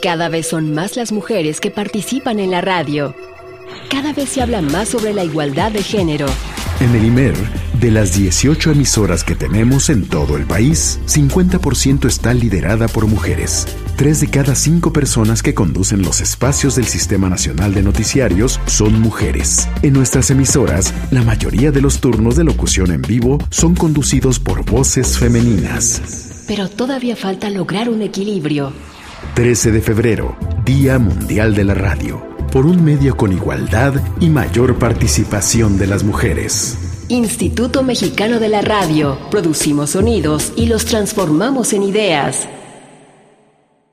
Cada vez son más las mujeres que participan en la radio. Cada vez se habla más sobre la igualdad de género. En el IMER, de las 18 emisoras que tenemos en todo el país, 50% está liderada por mujeres. 3 de cada 5 personas que conducen los espacios del Sistema Nacional de Noticiarios son mujeres. En nuestras emisoras, la mayoría de los turnos de locución en vivo son conducidos por voces femeninas. Pero todavía falta lograr un equilibrio. 13 de febrero, Día Mundial de la Radio. Por un medio con igualdad y mayor participación de las mujeres. Instituto Mexicano de la Radio. Producimos sonidos y los transformamos en ideas.